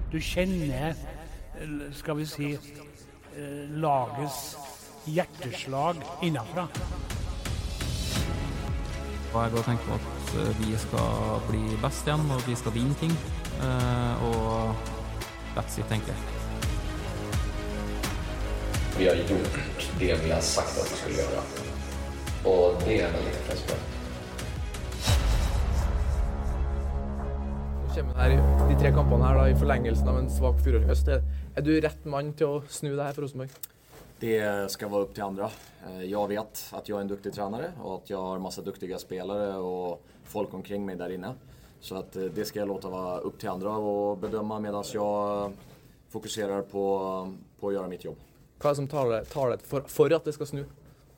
Du kjenner, skal vi si, lagets hjerteslag innenfra. Jeg går og tenker på at vi skal bli best igjen, og vi skal vinne ting. Og that's it, tenker jeg. Vi har gjort det vi har sagt at vi skulle gjøre. Og det veldig imponerende. Nå kommer her de 3 kampene her da, i forlengelsen av en svak fjorårshøst. Er du rett mann til å snu det her for Rosenborg? Det ska vara upp till andra. Jag vet att jag är en duktig tränare och att jag har massa duktiga spelare och folk omkring mig där inne. Så att det ska jag låta vara upp till andra och bedöma medan jag fokuserar på att göra mitt jobb. Vad är det som talar för att det ska snu?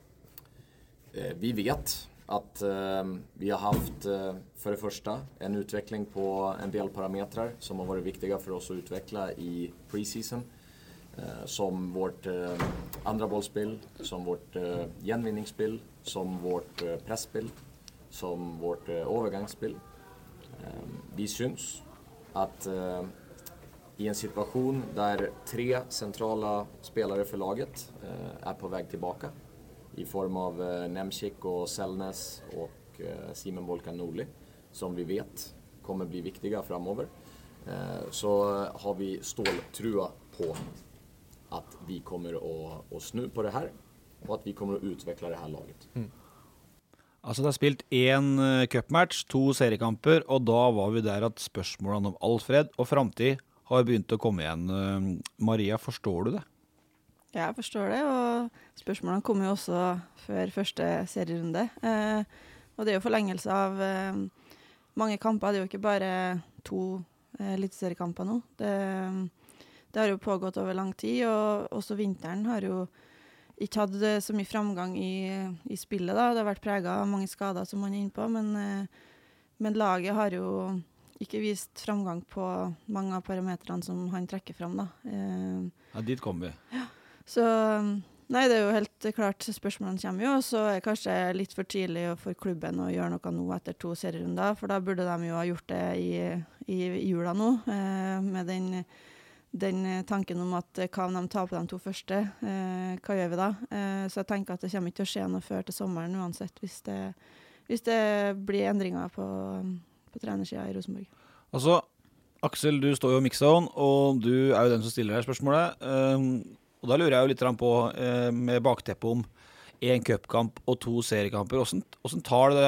Vi vet att vi har haft för det första en utveckling på en del parametrar som har varit viktiga för oss att utveckla i preseason. Som vårt andra bollspel, som vårt genvinningsspel, som vårt pressspel, som vårt övergångsspel. Vi syns att i en situation där 3 centrala spelare för laget är på väg tillbaka i form av Nemchik och Selnes och Simon Volkan Norli som vi vet kommer bli viktiga framöver, så har vi ståltrua på att vi kommer att snu på det här och att vi kommer att utveckla det här laget. Altså det har spilt 1 cupmatch, 2 seriekamper, og da var vi der at spørsmålene om Alfred og fremtid har begynt å komme igjen. Maria, forstår du det? Ja, jeg forstår det, og spørsmålene kommer jo også før første serierunde. Og det er jo forlengelse av mange kamper, det er jo ikke bare 2 eliteseriekamper nå. Det har jo pågått over lang tid, og også vinteren har jo ikke hatt så mye framgang i spillet da. Det har vært preget av mange skader som man er inne på, men laget har jo ikke vist framgang på mange av parametrene som han trekker fram da. Ja, dit kommer vi. Ja, så nei, det er jo helt klart spørsmålene kommer jo, og så er det kanskje litt for tidlig for klubben å gjøre noe nå etter 2 serierunder, for da burde de jo ha gjort det i jula nå, med den tanken om at hva om de tar på de 2 første, hva gjør vi da? Så jeg tenker at det kommer ikke til å skje noe før til sommeren uansett, hvis det blir endringer på trenersiden i Rosenborg. Altså, Aksel, du står jo i mixzone, og du er jo den som stiller her spørsmålet. Og da lurer jeg jo litt på, med bakteppet om 1 cupkamp og 2 seriekamper, hvordan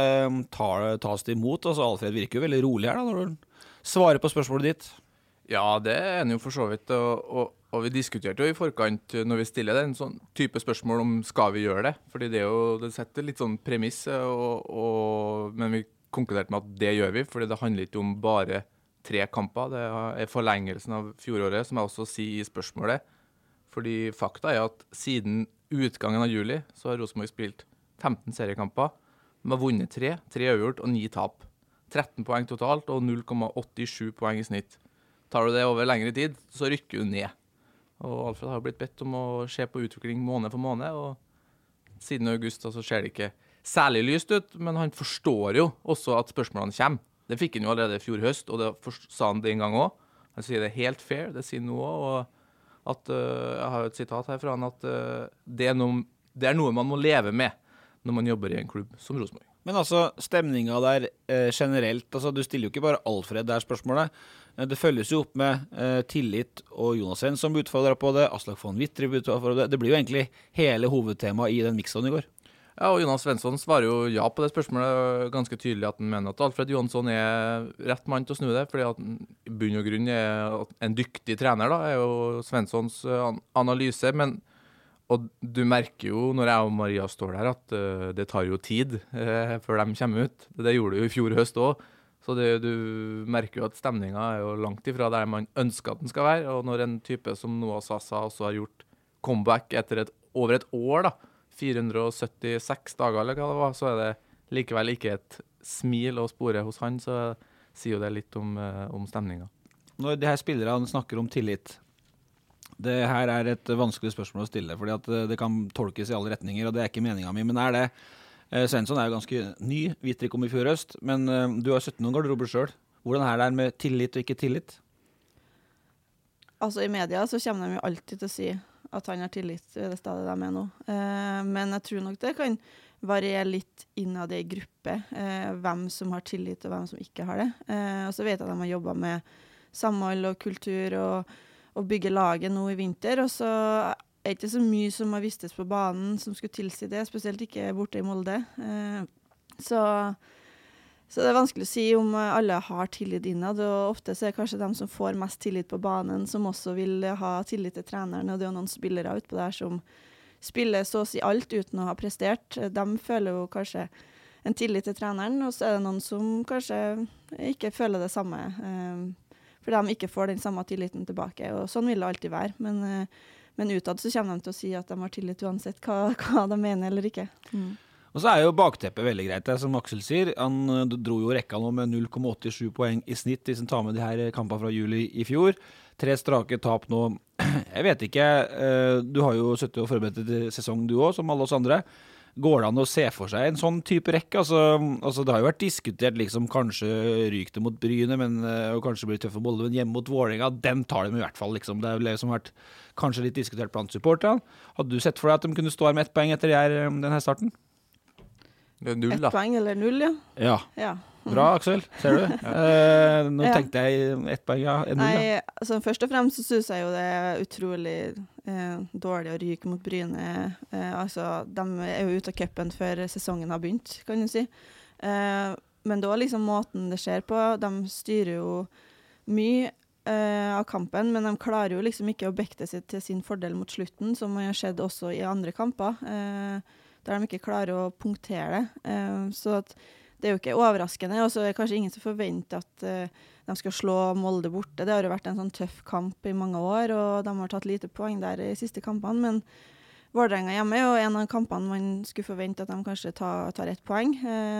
tas det imot? Altså, Alfred virker jo veldig rolig her da, når du svarer på spørsmålet ditt. Ja, det er jo for så vidt, og vi diskuterte jo i forkant når vi stiller den sånn type spørsmål om skal vi gjøre det, fordi det setter litt sånn premiss, men vi konkluderte med at det gjør vi, fordi det handler ikke om bare 3 kamper, det er forlengelsen av fjoråret, som jeg også sier i spørsmålet, fordi fakta er at siden utgangen av juli så har Rosenborg spilt 15 seriekamper, de har vunnet 3 avgjort og 9 tap, 13 poeng totalt og 0,87 poeng i snitt. Tar du det over lengre tid, så rykker du ned. Og Alfred har blitt bedt om å se på utvikling måned for måned, og siden august så ser det ikke særlig lyst ut, men han forstår jo også at spørsmålene kommer. Det fikk han jo allerede i fjor høst, og det sa han det en gang også. Han sier det er helt fair, det sier noe, og at, jeg har jo et sitat her fra han, at det er noe man må leve med når man jobber i en klubb som Rosenborg. Men altså, stemningen der generelt, altså du stiller jo ikke bare Alfred der spørsmålet, det følges jo opp med tillit og Jonas Svensson som utfordrer på det, Aslak von Wittry utfordrer på det. Det blir jo egentlig hele hovedtemaet i den mixen i går. Ja, og Jonas Svensson svarer jo ja på det spørsmålet ganske tydelig at han mener at Alfred Johansson er rett mann til å snu det, fordi at han i bunn og grunn er en dyktig trener da, er jo Svenssons analyse, og du merker jo når jeg og Maria står der at det tar jo tid før de kommer ut. Det gjorde det jo i fjor høst også. Så du merker jo at stemningen er jo langt ifra der man ønsker at den skal være, og når en type som Noah Sasa også har gjort comeback etter over et år da, 476 dager eller hva det var, så er det likevel ikke et smil å spore hos han, så sier jo det litt om stemningen. Når de her spillerne snakker om tillit, det her er et vanskelig spørsmål å stille, fordi at det kan tolkes i alle retninger, og det er ikke meningen min, men er det Svensson er jo ganske ny, Wittry kom i fjor høst, men du har 17 garderober selv. Hvordan er det her med tillit og ikke tillit? Altså I media så kommer de jo alltid til å si at han har tillit ved det stedet de nå. Men jeg tror nok det kan variere litt innad I gruppe, hvem som har tillit og hvem som ikke har det. Og så vet jeg at de har jobbet med samhold og kultur og bygge laget nå I vinter, og så det ikke så mye som har vistes på banen som skulle tilsi det, spesielt ikke borte I Molde. Så det vanskelig å si om alle har tillit innad, og ofte så det kanskje de som får mest tillit på banen, som også vil ha tillit til treneren, og det jo noen spillere utpå der som spiller så å si alt uten å ha prestert. De føler jo kanskje en tillit til treneren, og så det noen som kanskje ikke føler det samme, for de ikke får den samme tilliten tilbake, og sånn vil det alltid være, men utad så kommer de til å si at de har tillit uansett hva de mener eller ikke. Og så jo bakteppet veldig greit, det som Aksel sier. Han dro jo rekka nå med 0,87 poeng I snitt, hvis han tar med de her kampene fra juli I fjor. 3 strake tap nå. Jeg vet ikke, du har jo suttet og forberedt til sesong du også, som alle oss andre. Går det an å se for seg en sånn type rekke? Altså det har jo vært diskutert liksom kanskje rykte mot Bryne, og kanskje blir tøff for Molde, men hjemme mot Vålerenga, den tar de I hvert fall liksom. Det jo liksom vært kanskje litt diskutert blant supporterne. Hadde du sett for deg at de kunne stå her med 1 poeng etter denne starten? Det 0 da. 1 poeng eller 0, ja. Ja. Bra, Aksel. Ser du? Nå tenkte jeg 1 poeng, ja. 0, Nei, altså først og fremst så synes jeg jo det utrolig dårlig å ryke mot Bryne. Altså, de jo ute av cupen før sesongen har begynt, kan du si. Men da liksom måten det skjer på, de styrer jo mye av kampen, men de klarer jo liksom ikke å bekte seg til sin fordel mot slutten, som har skjedd også I andre kamper, der de ikke klarer å punktere det. Så at det jo ikke overraskende, og så det kanskje ingen som forventer at de skal slå Molde borte. Det har jo vært en sånn tøff kamp I mange år, og de har tatt lite poeng der I siste kampene, men Vålerenga hjemme jo en av kampene man skulle forvente at de kanskje tar 1 poeng.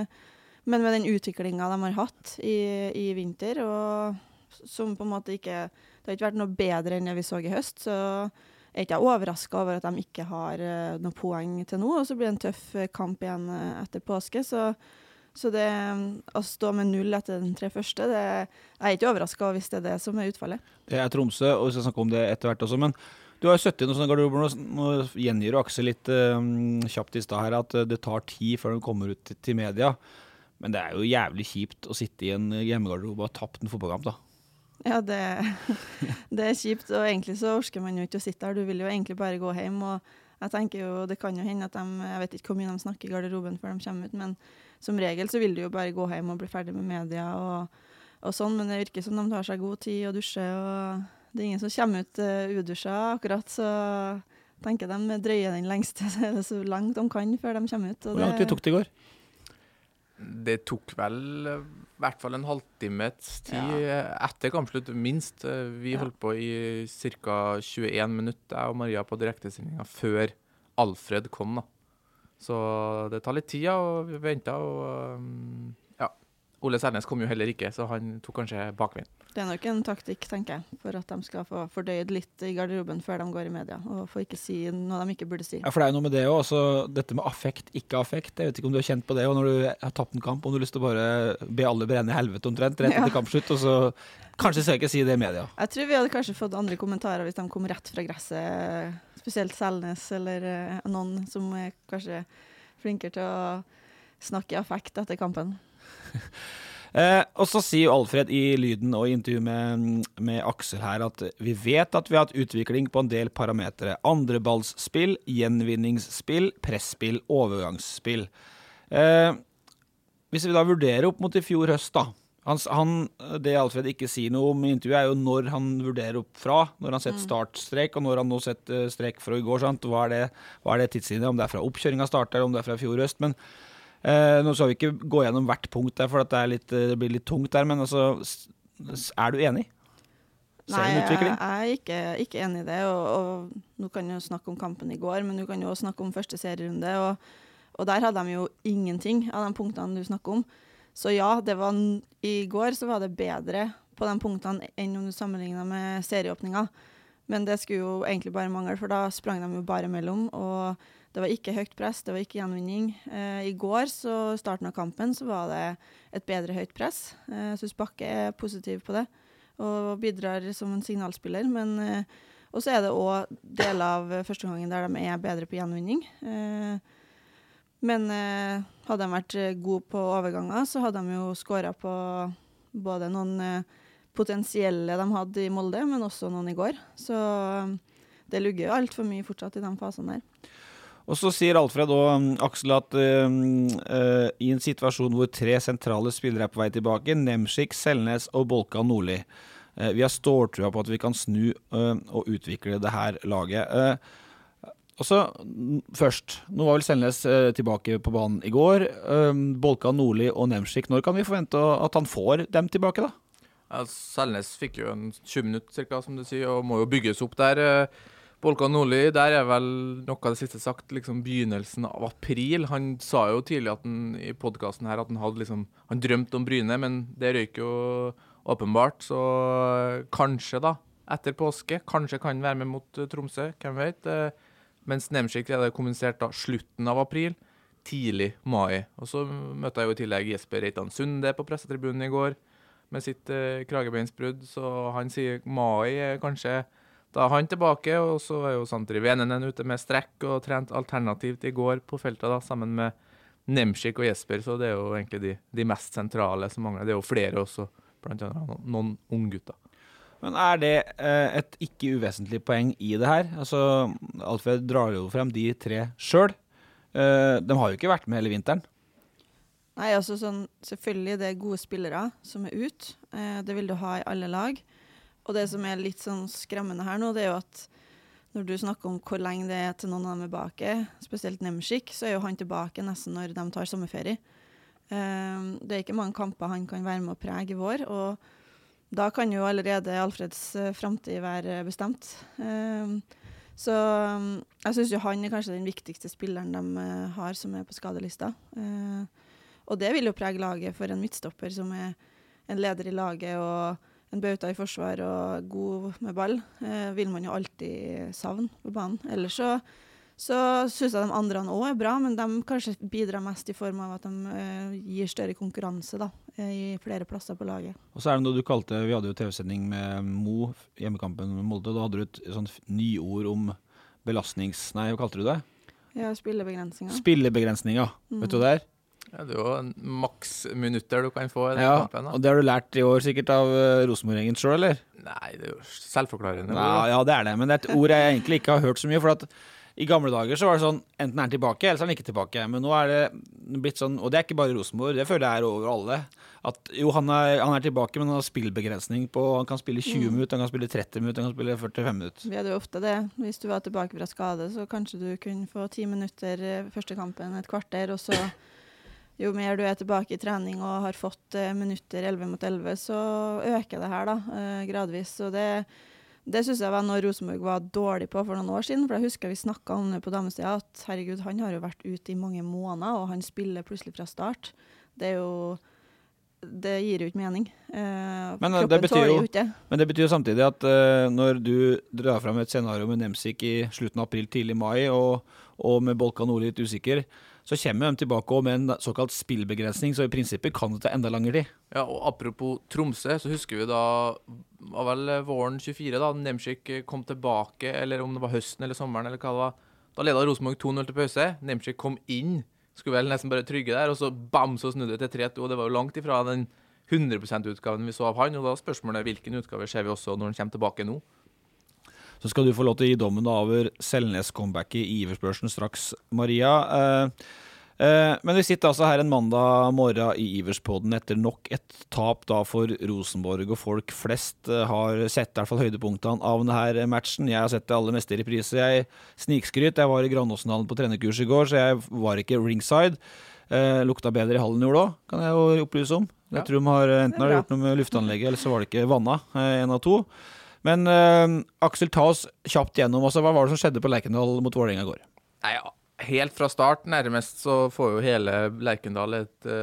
Men med den utviklingen de har hatt I vinter, og som på en måte ikke, det har ikke vært noe bedre enn det vi så I høst, så jeg ikke overrasket over at de ikke har noen poeng til nå, og så blir det en tøff kamp igjen etter påske, så det å stå med 0 etter den 3 første, det jeg ikke overrasket over hvis det det som utfallet. Det Tromsø, og vi skal snakke om det etter hvert også, men du har jo 70 noen sånne garderober, nå gjengir du Aksel litt kjapt I sted her, at det tar tid før de kommer ut til media, men det jo jævlig kjipt å sitte I en hjemmegarderobe og ha tapt en fotballkamp da. Ja, det kjipt, og egentlig så orsker man jo ikke å sitte her. Du vil jo egentlig bare gå hjem, og jeg tenker jo, det kan jo hende at jeg vet ikke hvor mye de snakker I garderoben før de kommer ut, men som regel så vil du jo bare gå hjem og bli ferdig med media og sånn, men det virker som de tar seg god tid og dusjer, og det ingen som kommer ut udusjet akkurat, så tenker de drøyer den lengste, så langt de kan før de kommer ut. Hvor langt det tok det I går? Det tok vel I hvert fall en halvtimes tid etter kampslutt, minst. Vi holdt på I cirka 21 minutter, jeg og Maria på direktesendingen, før Alfred kom da. Så det tar litt tid, og vi ventet, og Ole Særnes kom jo heller ikke, så han tok kanskje bakveien. Det nok en taktikk, tenker jeg, for at de skal få fordøyd litt I garderoben før de går I media, og få ikke si noe de ikke burde si. Ja, for det jo noe med det også, dette med affekt, ikke affekt. Jeg vet ikke om du har kjent på det, og når du har tapt en kamp, om du har lyst til å bare be alle brenne I helvete omtrent, rett etter kampslutt, og så kanskje skal jeg ikke si det I media. Jeg tror vi hadde kanskje fått andre kommentarer hvis de kom rett fra gresset, spesielt Selnes, eller noen som kanskje flinkere til å snakke I affekt etter kampen. Og så sier Alfred I lyden og I intervju med Aksel her at vi vet at vi har hatt utvikling på en del parametre. Andreballsspill, gjenvinningsspill, pressspill, overgangsspill. Hvis vi da vurderer opp mot I fjor høst da, det Alfred ikke sier noe om I intervjuet jo når han vurderer opp fra, når han setter startstrek, og når han nå setter strek fra I går, sant? Hva det tidslinje, om det fra oppkjøringen startet, eller om det fra fjor høst, men nå skal vi ikke gå gjennom hvert punkt der, for at det blir litt tungt der, men altså, du enig? Nei, jeg ikke enig I det, og nå kan jeg jo snakke om kampen I går, men du kan jo også snakke om første serierunde, og der hadde de jo ingenting av de punktene du snakker om. Så ja, I går så var det bedre på de punktene enn om du sammenlignet med serieåpninga, men det skulle jo egentlig bare mangle, for da sprang de jo bare mellom, og det var ikke høyt press, det var ikke gjenvinning. I går, så starten av kampen, så var det et bedre høyt press. Jeg synes Bakke positiv på det. og bidrar som en signalspiller, men og så det også deler av første gangen der de bedre på gjenvinning. Men hadde de vært gode på overganger, så hadde de jo skåret på både noen potensielle de hadde i Molde, men også noen i går. Så det lugger jo alt for mye fortsatt i den fasen der. Og så sier Alfred og Aksel at i en situasjon hvor 3 sentrale spillere på vei tilbake, Nemsik, Selnes og Bolka Nordli, vi har ståltrua på at vi kan snu og utvikle det her laget. Og så først, nå var vel Selnes tilbake på banen i går, Bolka Nordli og Nemsik, når kan vi forvente at han får dem tilbake da? Ja, Selnes fikk jo en 20 minutter cirka, som du sier, og må jo bygges opp der. Bolka Nordli, der vel noe av det siste sagt, liksom begynnelsen av april. Han sa jo tidlig i podcasten her at han hadde liksom, han drømte om Bryne, men det røyk jo åpenbart, så kanskje da, etter påske, kanskje kan han være med mot Tromsø, hvem vet. Mens Nemsik det kommunisert da slutten av april, tidlig mai. Og så møtte jeg jo i tillegg Jesper Reitan Sunde på pressetribunen i går, med sitt kragebeinsbrudd, så han sier mai kanskje da han tilbake, og så jo Santeri Venenen ute med strekk og trent alternativt i går på feltet da, sammen med Nemsik og Jesper, så det jo egentlig de mest sentrale som mangler. Det jo flere også, blant annet noen unggutter. Men det et ikke uvesentlig poeng i det her? Altså, Alfred drar jo frem de 3 selv. De har jo ikke vært med hele vinteren. Nei, altså sånn, selvfølgelig det gode spillere som ut. Det vil du ha i alle lag. Og det som litt sånn skremmende her nå, det jo at når du snakker om hvor lenge det til noen av dem tilbake, spesielt Nemsik, så jo han tilbake nesten når de tar sommerferie. Det ikke mange kamper han kan være med å prege i vår, og da kan jo allerede Alfreds fremtid være bestemt. Så jeg synes jo han kanskje den viktigste spilleren de har som på skadelista. Og det vil jo prege laget for en midtstopper som en leder i laget og en bauta i forsvar og god med ball. Vil man jo alltid savne på banen. Ellers så synes jeg de andre også bra, men de kanskje bidrar mest i form av at de gir større konkurranse da, i flere plasser på laget. Og så det noe du kalte, vi hadde jo TV-sending med Mo, hjemmekampen med Molde, og da hadde du et sånt nyord om hva kalte du det? Ja, spillebegrensninger. Spillebegrensninger, vet du det der? Ja, det jo en maks minutter du kan få i den kampen. Da. Og det har du lært i år sikkert av Rosenborg-gjengen selv, eller? Nei, det jo selvforklarende. Ja, det det, men det et ord jeg egentlig ikke har hørt så mye, for at i gamle dager så var det sånn, enten han tilbake, eller så han ikke tilbake. Men nå det blitt sånn, og det ikke bare Rosenborg, det føler jeg over alle, at jo, han tilbake, men han har spillbegrensning på, han kan spille 20 minutter, han kan spille 30 minutter, han kan spille 45 minutter. Vi hadde jo ofte det. Hvis du var tilbake fra skade, så kanskje du kunne få 10 minutter første kampen, et kvarter, og så jo mer du tilbake i trening og har fått minutter 11 mot 11, så øker det her da, gradvis. Og det synes jeg var noe Rosenborg var dårlig på for noen år siden, for jeg husker vi snakket om det på damesida, at herregud, han har jo vært ute i mange måneder, og han spiller plutselig fra start. Det gir jo ikke mening. Men det betyr jo samtidig at når du drar frem et scenario med Nemsik i slutten av april, tidlig mai, og med Bolka Nordli litt usikker, så kommer de tilbake med en såkalt spillbegrensning, så i prinsippet kan det ta enda langere tid. Ja, og apropos Tromsø, så husker vi da, var vel våren 24 da, Nemsik kom tilbake, eller om det var høsten eller sommeren, eller hva det var. Da ledet Rosenborg 2-0 til pause, Nemsik kom inn, skulle vel nesten bare trygge der, og så bam, så snudde det til 3-2, og det var jo langt ifra den 100% utgaven vi så av han, og da spørsmålet hvilken utgave ser vi også når han kommer tilbake nå. Så skal du få lov til å gi dommen over Selnes comeback i Iversbørsen straks, Maria. Men vi sitter altså her en mandag morgen i Iverspodden etter nok et tap da for Rosenborg, og folk flest har sett i hvert fall høydepunktene av denne matchen. Jeg har sett det aller meste i reprise. Jeg snikskryt. Jeg var i Granåsendalen på trenerkurs i går, så jeg var ikke ringside. Lukta bedre i hallen i år da, kan jeg jo opplyse om. Jeg tror de har enten har gjort noe med luftanlegget, eller så var det ikke vannet, en av to. Men Aksel, ta oss kjapt gjennom, altså, hva var det som skjedde på Lerkendal mot Vålerenga i går? Nei, ja, helt fra start nærmest så får jo hele Lerkendal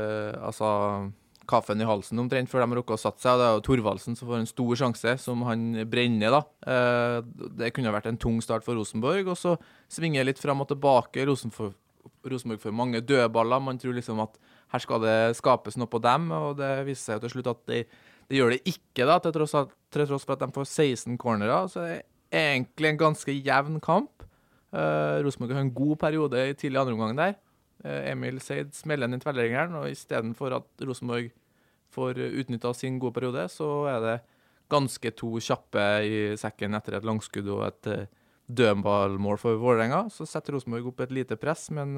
kaffen i halsen omtrent før de har rukket å satt seg, og det jo Thorvaldsen som får en stor sjanse som han brenner da. Det kunne ha vært en tung start for Rosenborg, og så svinger litt frem og tilbake. Rosenborg får mange dødballer, man tror liksom at her skal det skapes noe på dem, og det viser seg jo til slutt at Det gjør det ikke, da, til tross for at de får 16 cornerer. Så det er egentlig en ganske jevn kamp. Rosenborg har en god periode i tidlig andre omgang der. Emil Seid smeller inn i tverrleggeren, og i stedet for at Rosenborg får utnyttet sin gode periode, så er det ganske to kjappe i sekken etter et langskudd og et dødballmål for Vålerenga. Så setter Rosenborg opp et lite press, men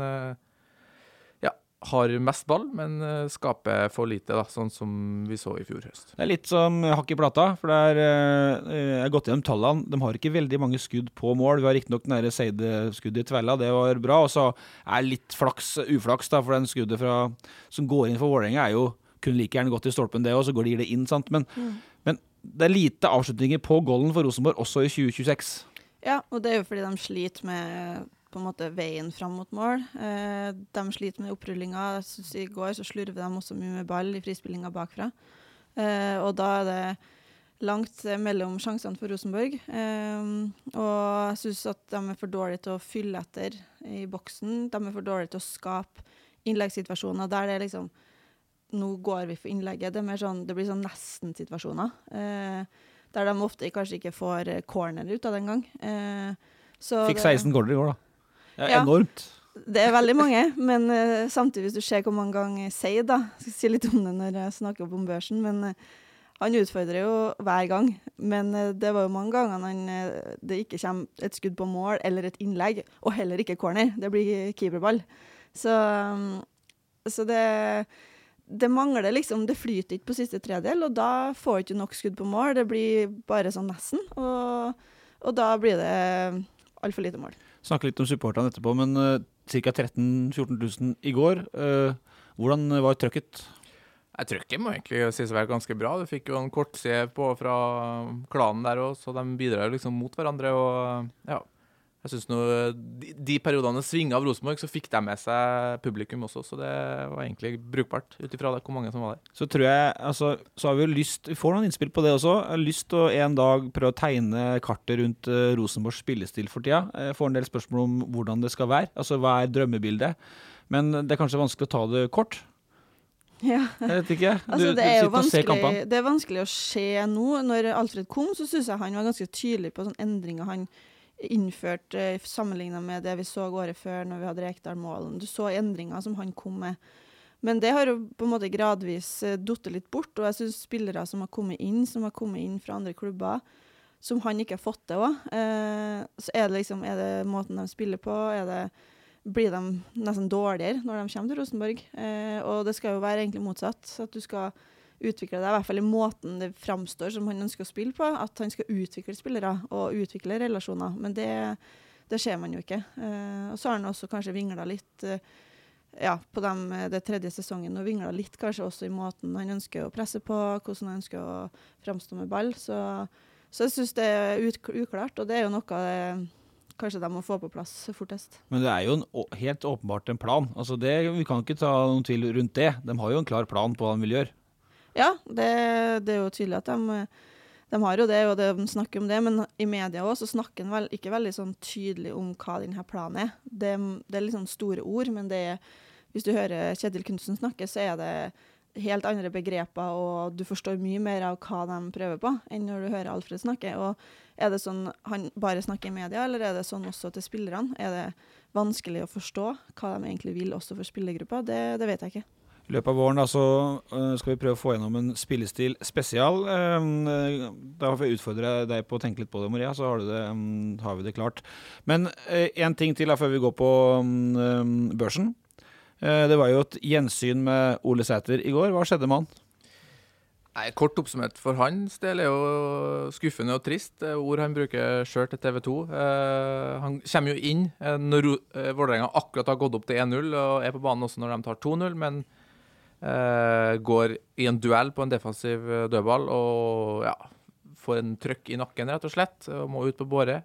har mest ball, men skaper for lite, da, sånn som vi så i fjor høst. Det er litt som hakk i plata, for jeg har gått gjennom tallene. De har ikke veldig mange skudd på mål. Vi har ikke nok den Seide-skuddet i Tvella, det var bra. Og så er litt uflaks, da, for den skuddet som går inn for Vålerenga er jo kun like gjerne gått i stolpen det, og så går de det inn, sant? Men det er lite avslutninger på goalen for Rosenborg, også i 2026. Ja, og det er jo fordi de sliter med på en måte veien fram mot mål. De sliter med opprullinga. Jeg synes i går så slurver de også mye med ball i frispillinga bakfra. Og da er det langt mellom sjansene for Rosenborg. Og jeg synes at de er for dårlige til å fylle etter i boksen. De er for dårlige til å skape innleggssituasjoner der det er liksom, nå går vi for innlegget. Det er mer sånn, det blir sånn nesten-situasjoner. Der de ofte kanskje ikke får corner ut av den gang. Fikk 16 corner i går da. Det er enormt. Det er veldig mange, men samtidig hvis du ser hvor mange ganger Seid da, jeg skal si litt om det når jeg snakker om børsen, men han utfordrer jo hver gang, men det var jo mange ganger det ikke kommer et skudd på mål eller et innlegg, og heller ikke corner, det blir keeperball. Så det mangler liksom, det flyter ikke på siste tredel, og da får ikke nok skudd på mål, det blir bare sånn nesten, og da blir det alt for lite mål. Snakke litt om supporterne etterpå, men ca. 13 000-14 000 i går. Hvordan var trøkket? Trøkket må egentlig sies å være ganske bra. Du fikk jo en kortside på fra klanen der også, så de bidrar liksom mot hverandre. Og ja, jeg synes nå de periodene svinget av Rosenborg, så fikk de med seg publikum også, så det var egentlig brukbart utifra det, hvor mange som var der. Så tror jeg, altså, så har vi jo lyst, vi får noen innspill på det også, jeg har lyst til å en dag prøve å tegne kartet rundt Rosenborgs spillestil for tida. Jeg får en del spørsmål om hvordan det skal være, altså hva er drømmebildet, men det er kanskje vanskelig å ta det kort. Ja, jeg vet ikke. Altså, det er vanskelig å se nå. Når Alfred kom, så synes jeg han var ganske tydelig på sånne endringer han innført sammenlignet med det vi så året før når vi hadde Rekdal-målen. Du så endringer som han kom med. Men det har jo på en måte gradvis dottet litt bort, og jeg synes spillere som har kommet inn fra andre klubber, som han ikke har fått det også, så er det måten de spiller på, blir de nesten dårligere når de kommer til Rosenborg. Og det skal jo være egentlig motsatt, at du skal utvikle det, i hvert fall i måten det framstår som han ønsker å spille på, at han skal utvikle spillere og utvikle relasjoner, men det ser man jo ikke. Og så har han også kanskje vinglet litt på det tredje sesongen, og vinglet litt kanskje også i måten han ønsker å presse på, hvordan han ønsker å framstå med ball, så jeg synes det er uklart, og det er jo noe kanskje de må få på plass fortest. Men det er jo helt åpenbart en plan, altså vi kan ikke ta noen tvil rundt det, de har jo en klar plan på hva de vil gjøre. Ja, det er jo tydelig at de har jo det, og de snakker om det, men i media også så snakker de ikke veldig sånn tydelig om hva denne planen er. Det er litt sånn store ord, men hvis du hører Kjetil Knudsen snakke, så er det helt andre begreper, og du forstår mye mer av hva de prøver på, enn når du hører Alfred snakke. Og er det sånn han bare snakker i media, eller er det sånn også til spillerne? Er det vanskelig å forstå hva de egentlig vil også for spillergruppa? Det vet jeg ikke. I løpet av våren da, så skal vi prøve å få gjennom en spillestil spesial. Da får jeg utfordre deg på å tenke litt på det, Maria, så har vi det klart. Men en ting til da, før vi går på børsen. Det var jo et gjensyn med Ole Sæter i går. Hva skjedde med han? Kort oppsummert for hans del er jo skuffende og trist. Ord han bruker selv til TV 2. Han kommer jo inn når Vålerenga akkurat har gått opp til 1-0, og er på banen også når de tar 2-0, men går i en duell på en defensiv dødball og får en trøkk i nakken rett og slett, og må ut på båret.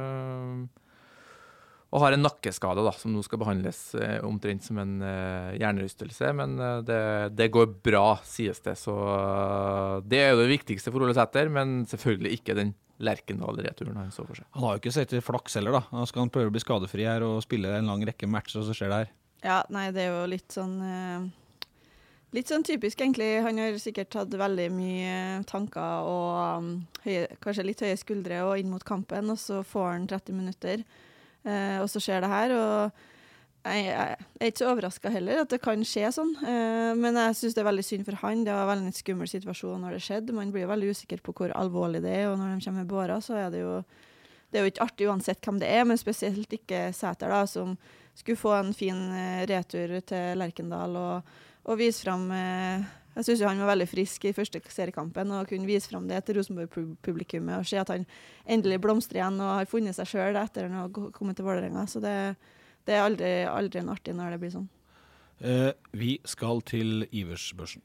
Og har en nakkeskade da, som nå skal behandles omtrent som en hjernerystelse, men det går bra, sies det. Så det er jo det viktigste for Ole Sæter, men selvfølgelig ikke den Lerkendal-returen han så for seg. Han har jo ikke sett til flaks heller da. Han skal prøve å bli skadefri her og spille en lang rekke matcher, og så skjer det her. Ja, nei, det er jo litt sånn Litt sånn typisk egentlig. Han har sikkert hatt veldig mye tanker og kanskje litt høye skuldre og inn mot kampen, og så får han 30 minutter, og så skjer det her. Og jeg er ikke så overrasket heller at det kan skje sånn, men jeg synes det er veldig synd for han. Det var veldig en skummel situasjon når det skjedde. Man blir veldig usikker på hvor alvorlig det er, og når de kommer med båra, så er det jo ikke artig uansett hvem det er, men spesielt ikke Sæter da, som skulle få en fin retur til Lerkendal og vise frem, jeg synes jo han var veldig frisk i første seriekampen, og kunne vise frem det til Rosenborg-publikummet, og se at han endelig blomstrer igjen, og har funnet seg selv etter han har kommet til Vålerenga, så det er aldri en artig når det blir sånn. Vi skal til Iversbørsen.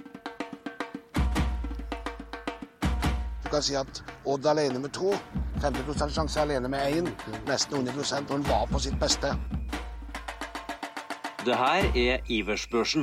Du kan si at Odd alene med 2, 50% sjanse alene med 1, nesten 100%, og han var på sitt beste. Det her er Iversbørsen.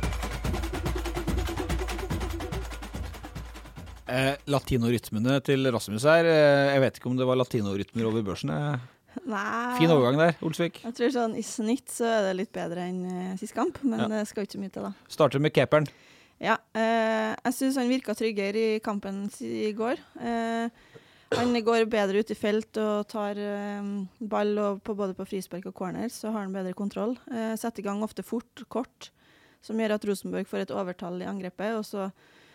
Latinorytmene til Rasmus her. Jeg vet ikke om det var latinorytmer over børsen. Nei. Fin overgang der, Olsvik. Jeg tror sånn i snitt så er det litt bedre enn sist kamp, men det skal ikke så mye til da. Starter med keeperen. Ja, jeg synes han virket tryggere i kampen i går. Han går bedre ut i felt og tar ball både på frispark og corner, så har han bedre kontroll. Setter i gang ofte fort, kort, som gjør at Rosenborg får et overtall i angrepet, og så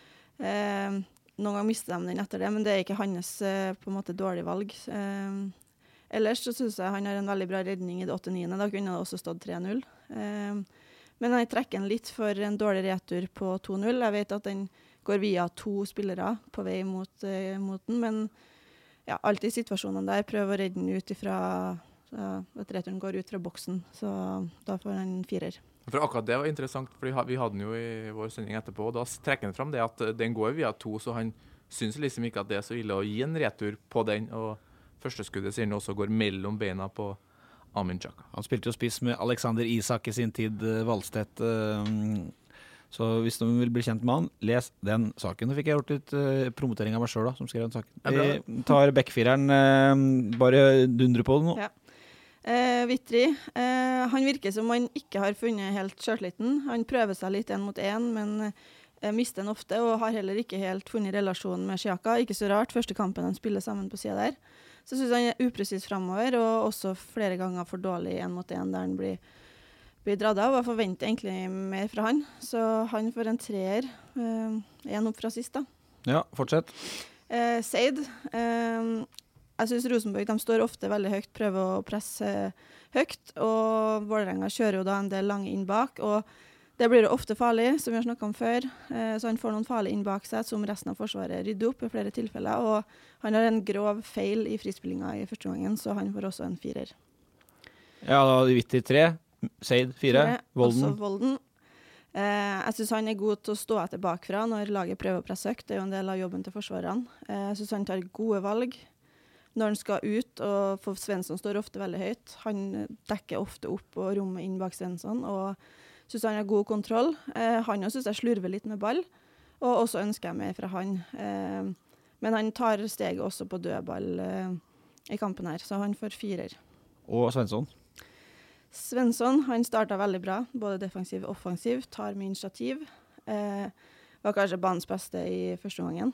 noen ganger mister de den etter det, men det er ikke hans på en måte dårlig valg. Ellers så synes jeg han har en veldig bra redning i det 8-9, da kunne det også stått 3-0. Men han trekker den litt for en dårlig retur på 2-0. Jeg vet at den går via 2 spillere på vei mot den, men ja, alltid i situasjonene der prøver å redde den ut ifra at returen går ut fra boksen, så da får han 4. For akkurat det var interessant, for vi hadde den jo i vår sending etterpå, og da trekker han frem det at den går via 2, så han synes liksom ikke at det er så ille å gi en retur på den, og første skuddet sier han også går mellom beina på Amin Xhaka. Han spilte jo spiss med Alexander Isak i sin tid, Valstedt, så hvis du vil bli kjent med han, les den saken. Nå fikk jeg gjort litt promotering av meg selv da, som skrev den saken. Vi tar backfireren, bare dundre på den nå. Ja. Vitri, han virker som han ikke har funnet helt selvtilliten. Han prøver seg litt 1 mot 1, men mister den ofte, og har heller ikke helt funnet relasjonen med Xhaka. Ikke så rart, første kampen han spiller sammen på siden der. Så jeg synes han er upresis fremover, og også flere ganger for dårlig 1 mot 1, der han blir dratt av, og jeg forventer egentlig mer fra han. Så han får en 3, 1 opp fra sist da. Ja, fortsett. Seid, jeg synes Rosenborg, de står ofte veldig høyt, prøver å presse høyt, og Vålerenga kjører jo da en del lange inn bak, og det blir jo ofte farlig, som vi har snakket om før, så han får noen farlige inn bak seg, som resten av forsvaret rydder opp i flere tilfeller, og han har en grov feil i frispillinga i første gangen, så han får også en 4. Ja, da hadde Vitri 3, Seid 4, Volden. Også Volden. Jeg synes han er god til å stå etter bakfra når laget prøver å presse høyt, det er jo en del av jobben til forsvarerne. Jeg synes han tar gode valg når han skal ut, og for Svensson står ofte veldig høyt. Han dekker ofte opp og rommet inn bak Svensson, og synes han har god kontroll. Han synes jeg slurver litt med ball, og også ønsker jeg mer fra han. Men han tar steget også på dødball i kampen her, så han får 4. Og Svensson? Svensson, han startet veldig bra, både defensiv og offensiv, tar med initiativ. Var kanskje banens beste i første gangen.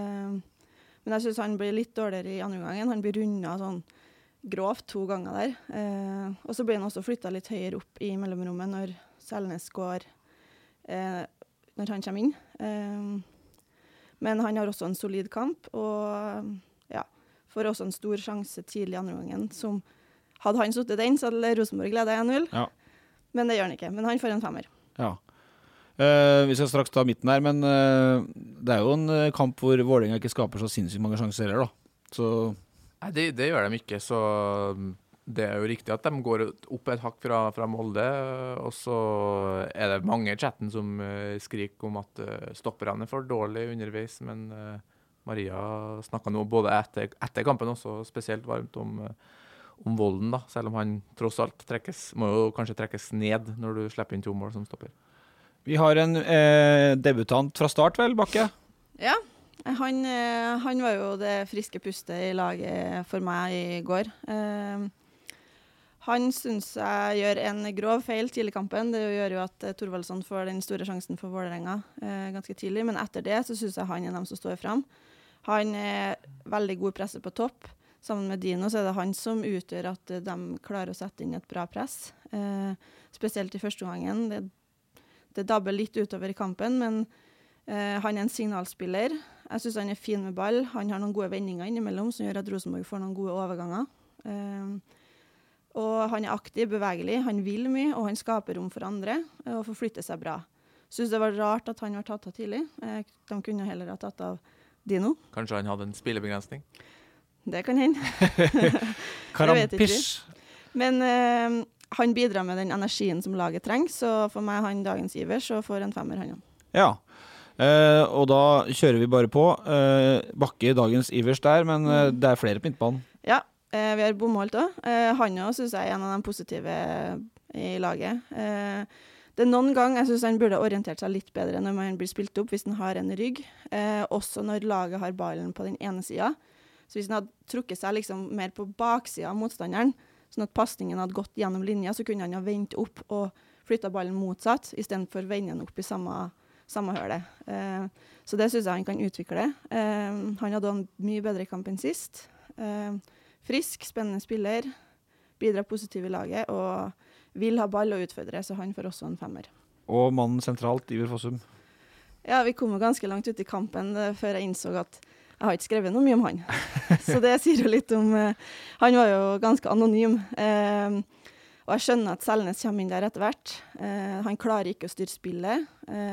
Men jeg synes han blir litt dårligere i andre gangen. Han blir rundet sånn grovt 2 ganger der. Og så blir han også flyttet litt høyere opp i mellomrommet når Selnes går, når han kommer inn. Men han har også en solid kamp, og ja, får også en stor sjanse tidlig i andre gangen, som hadde han suttet den, så hadde Rosenborg ledet 1-0. Ja. Men det gjør han ikke. Men han får en 5. Ja. Vi skal straks ta midten her, men det er jo en kamp hvor Vålerenga ikke skaper så sinnssykt mange sjanser da. Så nei, det gjør de ikke, så det er jo riktig at de går opp et hakk fra Molde, og så er det mange i chatten som skriker om at stopperne er for dårlige underveis, men Maria snakket nå både etter kampen også, spesielt varmt om Volden da, selv om han tross alt må jo kanskje trekkes ned når du slipper inn 2 mål som stopper. Vi har en debutant fra start vel, Bakke? Ja, han var jo det friske pustet i laget for meg i går. Han synes jeg gjør en grov feil tidlig i kampen. Det gjør jo at Thorvaldsson får den store sjansen for Vålerenga ganske tidlig, men etter det så synes jeg han den som står frem. Han veldig god presse på topp. Sammen med Dino så det han som utgjør at de klarer å sette inn et bra press. Spesielt i første gangen. Det dabber litt utover i kampen, men han en signalspiller. Jeg synes han fin med ball. Han har noen gode vendinger innimellom som gjør at Rosenborg får noen gode overganger. Og han aktiv, bevegelig, han vil mye, og han skaper rom for andre, og forflytter seg bra. Synes det var rart at han var tatt av tidlig. De kunne heller ha tatt av Dino. Kanskje han hadde en spillebegrensning? Det kan hende. Karampish. Men han bidrar med den energien som laget trenger, så for meg han dagens Ivers, og får en 5 han. Ja, og da kjører vi bare på. Bakke dagens Ivers der, men det flere på midtbanen. Ja. Vi har Bomholt også. Han også synes jeg en av de positive i laget. Det noen gang jeg synes han burde orientert seg litt bedre når man blir spilt opp, hvis han har en rygg. Også når laget har ballen på den ene siden. Så hvis han hadde trukket seg liksom mer på baksiden av motstanderen, sånn at passningen hadde gått gjennom linja, så kunne han ha vendt opp og flyttet ballen motsatt, i stedet for å vende den opp i samme høle. Så det synes jeg han kan utvikle. Han hadde en mye bedre kamp enn sist. Frisk, spennende spiller, bidrar positivt i laget, og vil ha ball og utfordre, så han får også en 5. Og mannen sentralt, Iver Fossum. Ja, vi kom jo ganske langt ut i kampen før jeg innså at jeg har ikke skrevet noe mye om han. Så det sier jo litt om... han var jo ganske anonym, og jeg skjønner at Selnes kommer inn der etter hvert. Han klarer ikke å styre spillet.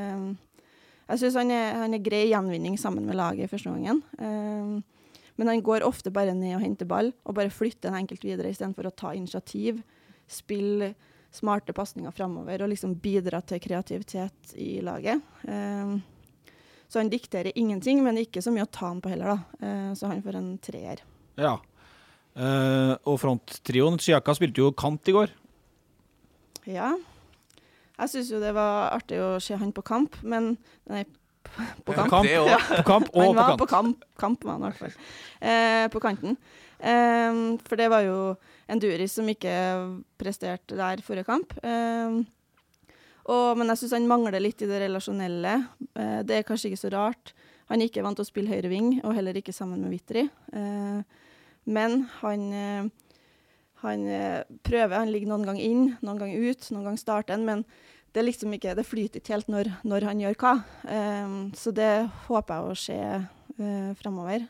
Jeg synes han er grei gjenvinning sammen med laget i første gangen. Men han går ofte bare ned og henter ball, og bare flytter en enkelt videre, i stedet for å ta initiativ, spille smarte passninger fremover, og liksom bidra til kreativitet i laget. Så han dikterer ingenting, men ikke så mye å ta han på heller da. Så han får en 3. Ja. Og fronttrioen, Tsiaka spilte jo kant i går. Ja. Jeg synes jo det var artig å se han på kamp, men... Nei, på kamp. Ja. På kamp og han var på kant. På kamp var han i hvert fall. På kanten. For det var jo en Duris som ikke presterte der forrige kamp. Men jeg synes han mangler litt i det relasjonelle. Det er kanskje ikke så rart. Han er ikke vant til å spille høyre ving, og heller ikke sammen med Vitri. Men han prøver, han ligger noen gang inn, noen gang ut, noen gang starter han, men det er liksom ikke, det flyter ikke helt når han gjør hva. Så det håper jeg å se fremover.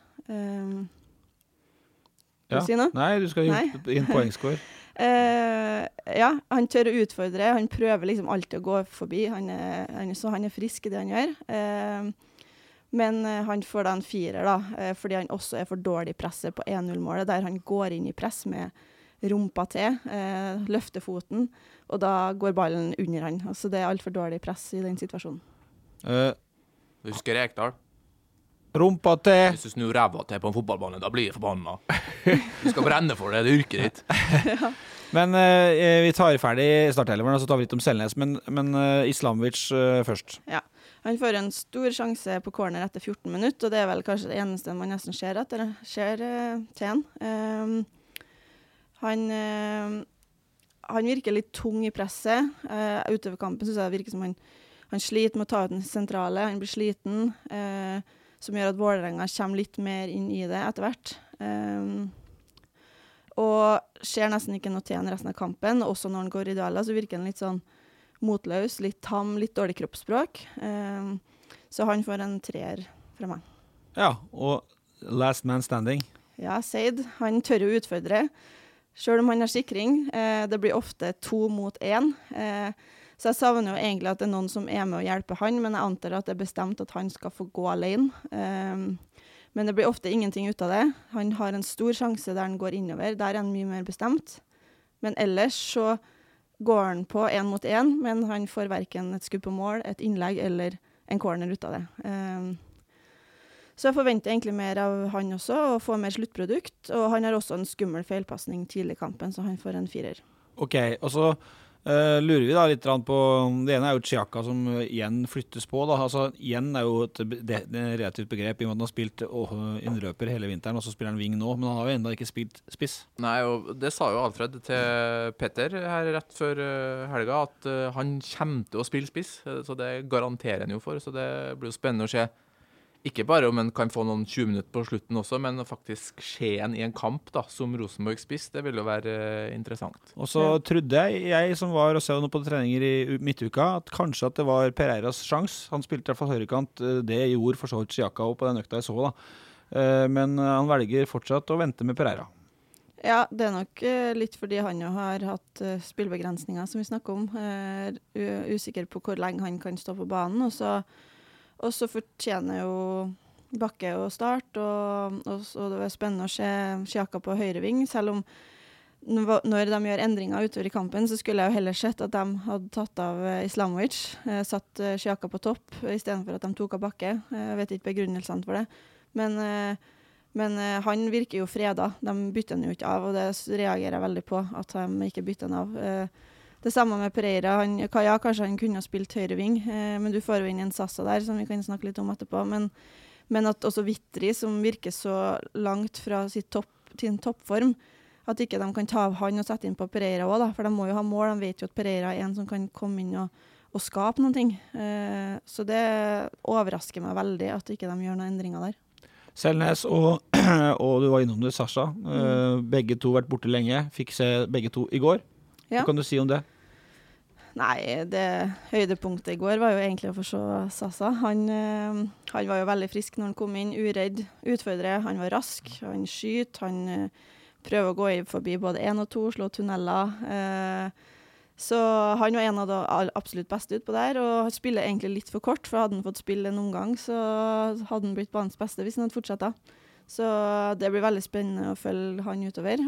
Ja. Si noe? Nei, du skal gi en poengscore. Ja, han tør å utfordre, han prøver liksom alltid å gå forbi, så han er frisk i det han gjør. Men han får da en 4 da, fordi han også er for dårlig i presset på 1-0-målet, der han går inn i press med rumpa til, løfter foten, og da går ballen under han. Altså det er alt for dårlig press i den situasjonen. Husker Rekdal? Rumpa til! Hvis du snur ræva til på en fotballbane, da blir jeg forbanna. Du skal brenne for det yrket ditt. Ja. Men vi tar ferdig starteleveren, og så tar vi litt om Selnes, men Islamovic først. Ja, han får en stor sjanse på corner etter 14 minutter, og det er vel kanskje det eneste man nesten ser til han. Han virker litt tung i presset. Utover kampen synes jeg det virker som han sliter med å ta ut den sentrale. Han blir sliten, som gjør at Vålerenga kommer litt mer inn i det etter hvert. Og ser nesten ikke noe til han resten av kampen. Også når han går i dueller, så virker han litt sånn motløs, litt tam, litt dårlig kroppsspråk. Så han får en 3 fra meg. Ja, og last man standing. Ja, Seid. Han tør å utfordre. Selv om han har sikring, det blir ofte 2 mot 1. Så jeg savner jo egentlig at det er noen som er med å hjelpe han, men jeg antar at det er bestemt at han skal få gå alene. Men det blir ofte ingenting ut av det. Han har en stor sjanse der han går innover, der er han mye mer bestemt. Men ellers så går han på 1 mot 1, men han får hverken et skudd på mål, et innlegg eller en corner ut av det. Så jeg forventer egentlig mer av han også, og få mer sluttprodukt. Og han har også en skummel feilpassning tidlig i kampen, så han får en 4. Ok, og så Lurer vi da litt på, det ene jo Xhaka som igjen flyttes på da, altså igjen jo et relativt begrep i og med at han har spilt innløper hele vinteren, og så spiller han wing nå, men han har jo enda ikke spilt spiss. Nei, og det sa jo Alfred til Petter her rett før helga, at han kommer til å spille spiss, så det garanterer han jo for, så det blir jo spennende å se. Ikke bare om han kan få noen 20 minutter på slutten også, men faktisk skje en i en kamp da, som Rosenborg spiss, det vil jo være interessant. Og så trodde jeg som var og så noe på treninger i midtuka, at kanskje at det var Pereiras sjans. Han spilte i hvert fall høyrekant, det gjorde for så vidt Xhaka på den økta jeg så da. Men han velger fortsatt å vente med Pereira. Ja, det nok litt fordi han jo har hatt spillbegrensninger, som vi snakker om. Usikker på hvor lenge han kan stå på banen, og så fortjener jo Bakke å starte, og det var spennende å se Xhaka på høyreving, selv om når de gjør endringer utover i kampen, så skulle jeg jo heller sett at de hadde tatt av Islamovic, satt Xhaka på topp, i stedet for at de tok av Bakke. Jeg vet ikke begrunnelsene for det, men han virker jo fredag, de bytter han jo ikke av, og det reagerer jeg veldig på, at de ikke bytter han av. Det samme med Pereira, kanskje han kunne ha spilt høyreving, men du får jo inn en Sassa der, som vi kan snakke litt om etterpå, men at også Vitri, som virker så langt fra sin toppform, at ikke de kan ta av han og sette inn på Pereira også da, for de må jo ha mål, de vet jo at Pereira en som kan komme inn og skape noen ting. Så det overrasker meg veldig at ikke de gjør noen endringer der. Selnes og du var innom det, Sasha. Begge to vært borte lenge, fikk se begge to i går. Ja. Hva kan du si om det? Nei, det høydepunktet i går var jo egentlig å få se Sasa. Han var jo veldig frisk når han kom inn, uredd, utfordrer. Han var rask, han skyter, han prøver å gå forbi både 1 og 2, slå tunneler. Så han var en av de absolutt beste ut på der, og han spiller egentlig litt for kort, for hadde han fått spille en omgang, så hadde han blitt banens beste hvis han hadde fortsatt. Så det blir veldig spennende å følge han utover,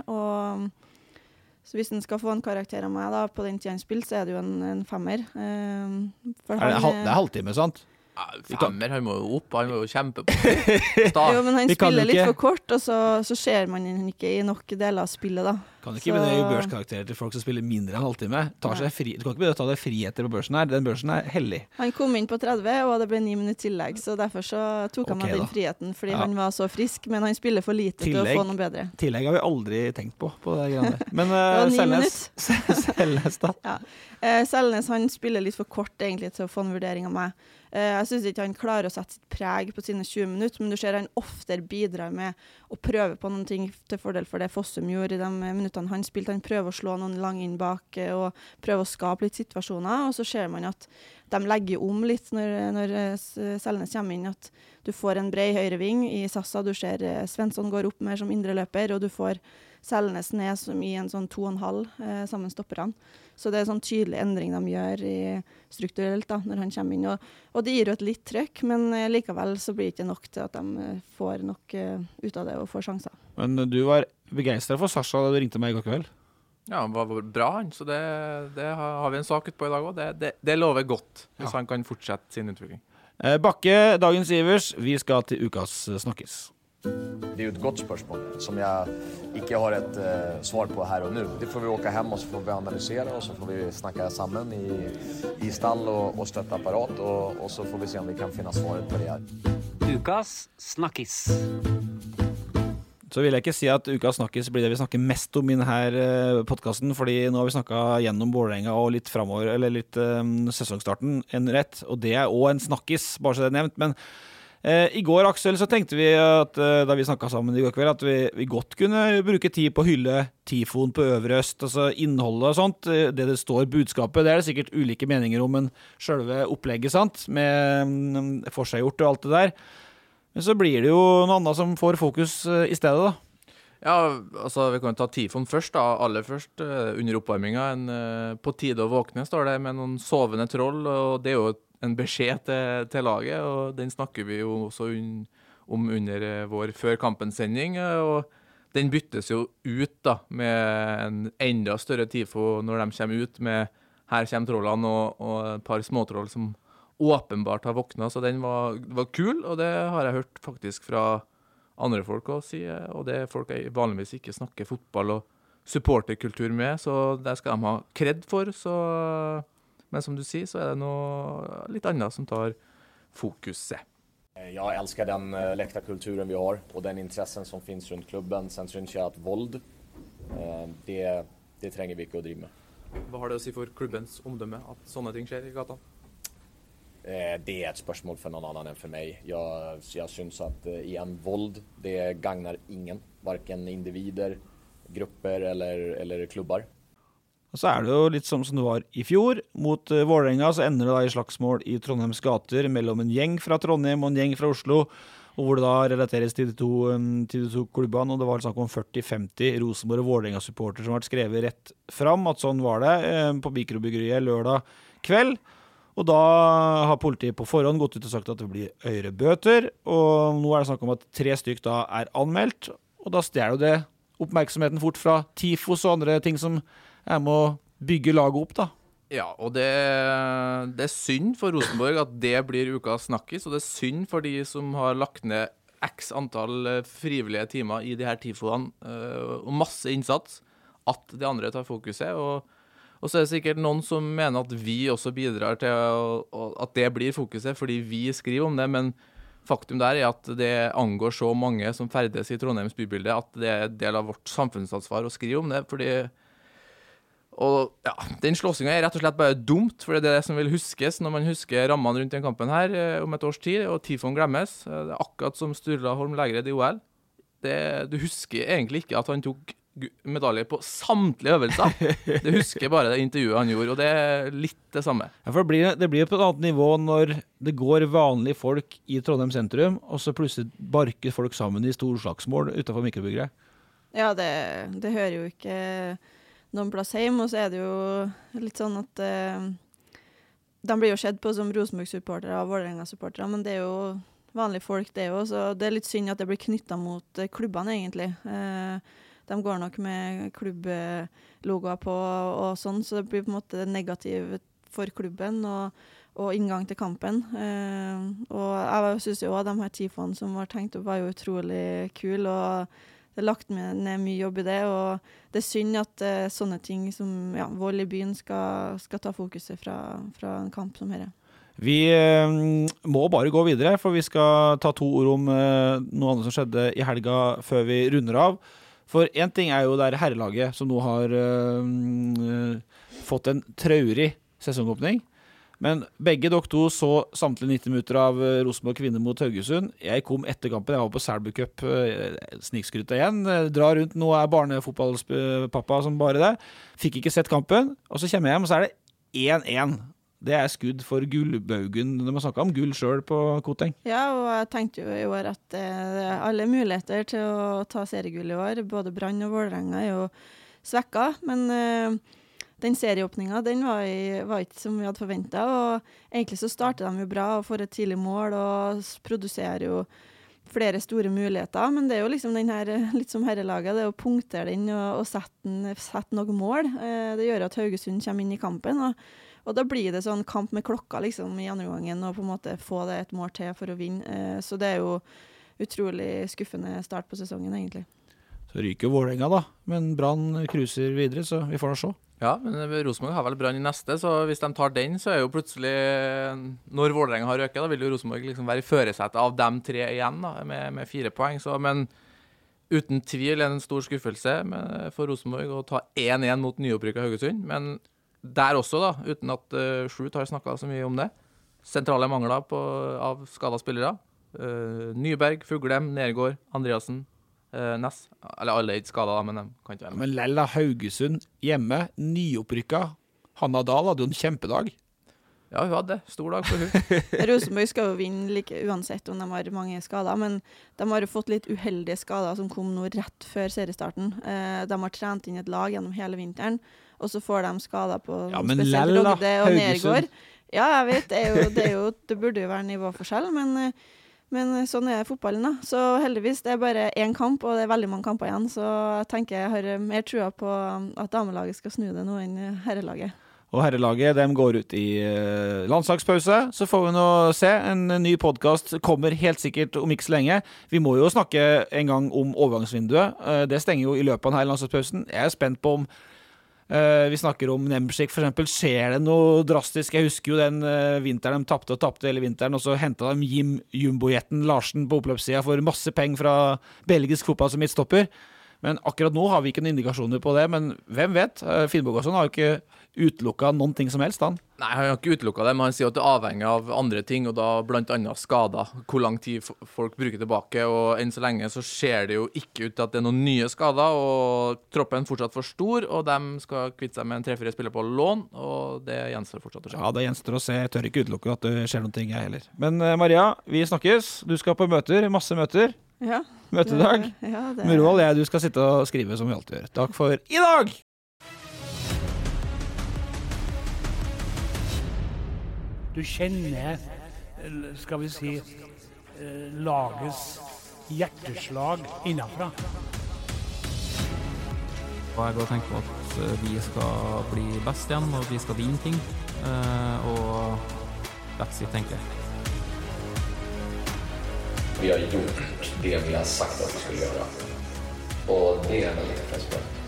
så hvis den skal få en karakter av meg da, på den tiden han spilt, så det jo en 5-er. Det er halvtime, sant? Ja, 5-er, han må jo opp, han må jo kjempe på start. Jo, men han spiller litt for kort, og så ser man han ikke i nok deler av spillet da. Kan ikke begynne børskarakterer til folk som spiller mindre enn halvtime. Du kan ikke begynne å ta deg friheter på børsen her, den børsen hellig. Han kom inn på 30, og det ble 9 minutter tillegg, så derfor så tok han med den friheten, fordi han var så frisk, men han spiller for lite til å få noe bedre. Tillegg har vi aldri tenkt på det greiene. Men Selnes da? Ja. Selnes, han spiller litt for kort egentlig til å få en vurdering av meg. Jeg synes ikke han klarer å sette sitt preg på sine 20 minutter, men du ser han oftere bidrar med å prøve på noen ting til fordel for det Fossum gjorde i de minuttene han spilte. Han prøver å slå noen lang inn bak og prøver å skape litt situasjoner, og så ser man at de legger om litt når Selnes kommer inn, at du får en bred høyreving i Sassa, du ser Svensson går opp mer som indre løper, og du får Selnes ned som i en sånn 2,5 sammen stopperne. Så det sånn tydelig endring de gjør strukturelt da, når han kommer inn. Og det gir jo et litt trøkk, men likevel så blir det ikke nok til at de får nok ut av det og får sjanser. Men du var begeistret for Sasha da du ringte meg i går kveld? Ja, han var bra han, så det har vi en sak ut på i dag også. Det lover godt, hvis han kan fortsette sin utvikling. Bakke, dagens Ivers, vi skal til ukas snakkes. Det jo et godt spørsmål som jeg ikke har et svar på her og nå. Det får vi åka hjem, og så får vi analysere, og så får vi snakke sammen i stall og støtteapparat, og så får vi se om vi kan finne svaret på det her. Ukas snakkes. Så vil jeg ikke si at ukas snakkes blir det vi snakker mest om i denne podcasten, fordi nå har vi snakket gjennom Vålerenga og litt fremover, eller litt sesongstarten en rett, og det også en snakkes, bare så det er nevnt, men i går, Aksel, så tenkte vi at da vi snakket sammen i går kveld, at vi godt kunne bruke tid på å hylle Tifon på Øvre Øst, altså innholdet og sånt, det står budskapet, det det sikkert ulike meninger om, men selve opplegget, sant, med forseggjort og alt det der. Men så blir det jo noe annet som får fokus i stedet da. Ja, altså vi kan ta Tifon først da, aller først under oppvarmingen. På tide å våkne, står det, med noen sovende troll, og det jo en beskjed til laget, og den snakker vi jo også om under vår før kampen-sending, og den byttes jo ut da, med en enda større tifo når de kommer ut med her kommer trollene og et par småtroll som åpenbart har våknet, så den var kul, og det har jeg hørt faktisk fra andre folk å si, og det folk vanligvis ikke snakker fotball og supporterkultur med, så det skal de ha kred for. Men som du sier, så det noe litt annet som tar fokuset. Jag älskar den läktarkulturen vi har och den intressen som finns runt klubben. Sen syns jag att våld, det trenger vi ikke å drive med. Hva har det å si for klubbens omdømme at sånne ting skjer i gata? Det et spørsmål for noen annen enn for meg. Jeg syns at igjen, våld, det gagner ingen. Varken individer, grupper eller klubbar. Og så det jo litt som det var i fjor. Mot Vålerenga så ender det da i slagsmål i Trondheims gater mellom en gjeng fra Trondheim og en gjeng fra Oslo, og hvor det da relateres til de to klubbene, og det var snakk om 40-50 Rosenborg og Vålerenga-supporter som ble skrevet rett fram, at sånn var det på Mikrobyggeriet lørdag kveld. Og da har politiet på forhånd gått ut og sagt at det blir høyere bøter, og nå det snakk om at 3 stykk da anmeldt, og da stjeler jo det oppmerksomheten fort fra tifos og andre ting som må bygge laget opp da. Ja, og det synd for Rosenborg at det blir ukas snakkis, og det synd for de som har lagt ned x antall frivillige timer i de her tifoene, og masse innsats, at de andre tar fokuset, og så det sikkert noen som mener at vi også bidrar til at det blir fokuset, fordi vi skriver om det, men faktum der at det angår så mange som ferdes i Trondheims bybilde, at det en del av vårt samfunnsansvar å skrive om det, fordi og ja, den slåsingen rett og slett bare dumt, for det det som vil huskes når man husker rammene rundt den kampen her om et års tid, og tifon glemmes. Det akkurat som Sturla Holm Lægred i OL. Du husker egentlig ikke at han tok medalje på samtlige øvelser. Du husker bare det intervjuet han gjorde, og det litt det samme. Ja, for det blir på et annet nivå når det går vanlige folk i Trondheim sentrum, og så plutselig barker folk sammen i storslagsmål utenfor Mikrobyggeriet. Ja, det hører jo ikke noen plass hjemme, og så det jo litt sånn at de blir jo sett på som Rosenborg-supportere og Vålerenga-supportere, men det jo vanlige folk det jo, så det litt synd at det blir knyttet mot klubbene egentlig. De går nok med klubblogoer på og sånn, så det blir på en måte negativt for klubben og inngang til kampen. Og jeg synes jo også de her tifoene som var tenkt opp var jo utrolig kul, og det lagt ned mye jobb i det, og det synd at sånne ting som vold i byen skal ta fokuset fra en kamp som dette. Vi må bare gå videre, for vi skal ta 2 ord om noe annet som skjedde i helga før vi runder av. For en ting jo det herrelaget som nå har fått en traurig sesongåpning. Men begge dere to så samtlige 90 minutter av Rosenborg kvinner mot Haugesund. Jeg kom etter kampen, jeg var på Selby Cup, snikskrytet igjen, drar rundt, nå barnefotballpappa som bare det. Fikk ikke sett kampen, og så kommer jeg hjem, og så det 1-1. Det skudd for gullbaugen, når man snakker om gull selv på Koteng. Ja, og jeg tenkte jo i år at alle muligheter til å ta seriegull i år, både Brann og Vålerenga jo svekket, men den serieåpningen, den var ikke som vi hadde forventet, og egentlig så startet de jo bra og får et tidlig mål og produserer jo flere store muligheter, men det jo liksom den her, litt som herrelaget, det å punktere den og sette noen mål. Det gjør at Haugesund kommer inn i kampen, og da blir det sånn kamp med klokka liksom i andre gangen, og på en måte få det et mål til for å vinne. Så det jo utrolig skuffende start på sesongen egentlig. Så ryker Vålerenga da, men Brann cruiser videre, så vi får da se. Ja, men Rosenborg har vel Brann i neste, så hvis de tar den, så jo plutselig, når Vålerenga har røket, da vil jo Rosenborg liksom være i førersetet av dem 3 igjen da, med 4 poeng. Så, men uten tvil en stor skuffelse for Rosenborg å ta 1-1 mot nyopprykket Haugesund. Men der også da, uten at Skjut har snakket så mye om det. Sentrale mangler av skadet spillere. Nyberg, Fuglem, Nergård, Andreasen. Ness, eller alle ikke skadet da, men de kan ikke være med. Men Lella Haugesund hjemme, nyopprykka. Hanna Dahl hadde jo en kjempedag. Ja, hun hadde det. Stor dag for hun. Rosenborg skal jo vinne like uansett om de har mange skader, men de har jo fått litt uheldige skader som kom nå rett før seriestarten. De har trent inn et lag gjennom hele vinteren, og så får de skader på spesielt Rogde og Nergård. Ja, jeg vet, det burde jo være nivåforskjell, men sånn fotballen da. Så heldigvis, det bare 1 kamp, og det veldig mange kamper igjen, så jeg tenker jeg har mer trua på at damelaget skal snu det nå enn herrelaget. Og herrelaget, de går ut i landslagspause, så får vi nå se. En ny podcast kommer helt sikkert om ikke så lenge. Vi må jo snakke en gang om overgangsvinduet. Det stenger jo i løpet av denne landslagspausen. Jeg er spent på om vi snakker om Nemšik for eksempel. Skjer det noe drastisk? Jeg husker jo den vinteren de tappte hele vinteren, og så hentet de Jumbo-jetten Larsen på oppløpssiden for masse penger fra belgisk fotball som midtstopper. Men akkurat nå har vi ikke noen indikasjoner på det, men hvem vet? Finn Bogason har jo ikke utelukket noen ting som helst, han. Nei, han har ikke utelukket det, men han sier at det avhenger av andre ting, og da blant annet skader, hvor lang tid folk bruker tilbake, og enn så lenge så ser det jo ikke ut til at det er noen nye skader, og troppen er fortsatt for stor, og de skal kvitte seg med en 3-4 spiller på lån, og det gjenstår fortsatt å skje. Ja, det gjenstår å se. Jeg tør ikke utelukke at det skjer noen ting, jeg heller. Men Maria, vi snakkes. Du skal på møter, masse møter. Ja. Møtedag. Ja, Murvold, du skal sitte og skrive som vi alltid gjør. Takk for i dag! Du kjenner, skal vi si, lagets hjerteslag innenfra. Og jeg har tenkt på at vi skal bli best igjen, og vi skal vinne ting. Og that's it, tenker jeg. Vi har gjort det vi har sagt att vi skulle göra. Och det är väldigt tillfredsställande.